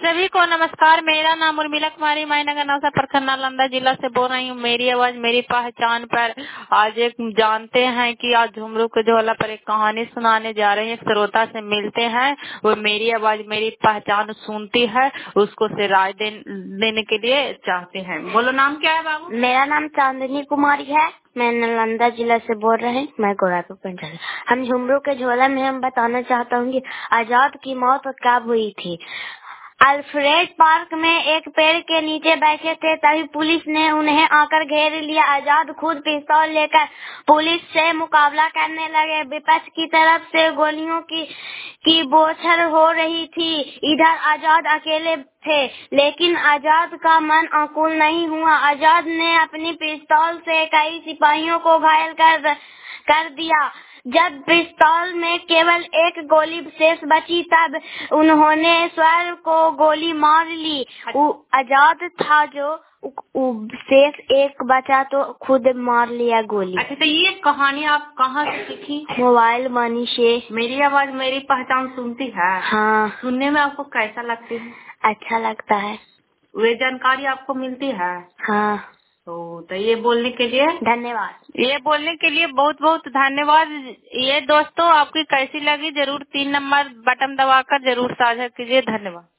सभी को नमस्कार। मेरा नाम उर्मिला कुमारी, मैं नगर नौसा प्रखंड नालंदा जिला से बोल रही हूँ। मेरी आवाज मेरी पहचान पर आज एक जानते हैं कि आज झुमरू के झोला पर एक कहानी सुनाने जा रहे हैं। एक श्रोता से मिलते हैं, वो मेरी आवाज मेरी पहचान सुनती है, उसको से राय देने के लिए चाहते हैं। बोलो, नाम क्या है बाबू? मेरा नाम चांदनी कुमारी है, मैं नालंदा जिला से बोल रहे हैं। मैं गोरापुर पंचायत। हम झुमरू के झोला में हम बताना चाहता हूँ कि आजाद की मौत कब हुई थी। अल्फ्रेड पार्क में एक पेड़ के नीचे बैठे थे, तभी पुलिस ने उन्हें आकर घेर लिया। आजाद खुद पिस्तौल लेकर पुलिस से मुकाबला करने लगे। विपक्ष की तरफ से गोलियों की बौछार हो रही थी। इधर आजाद अकेले थे, लेकिन आजाद का मन आकुल नहीं हुआ। आजाद ने अपनी पिस्तौल से कई सिपाहियों को घायल कर दिया। जब पिस्तौल में केवल एक गोली शेष बची, तब उन्होंने स्वयं को गोली मार ली। आजाद था जो शेष एक बचा तो खुद मार लिया गोली। अच्छा, तो ये कहानी आप कहाँ से सीखी? मोबाइल मनी से। मेरी आवाज मेरी पहचान सुनती है? हाँ। सुनने में आपको कैसा लगती है? अच्छा लगता है। वे जानकारी आपको मिलती है? हाँ। तो ये बोलने के लिए धन्यवाद। ये बोलने के लिए बहुत बहुत धन्यवाद। ये दोस्तों, आपकी कैसी लगी जरूर 3 नंबर बटन दबाकर जरूर साझा कीजिए। धन्यवाद।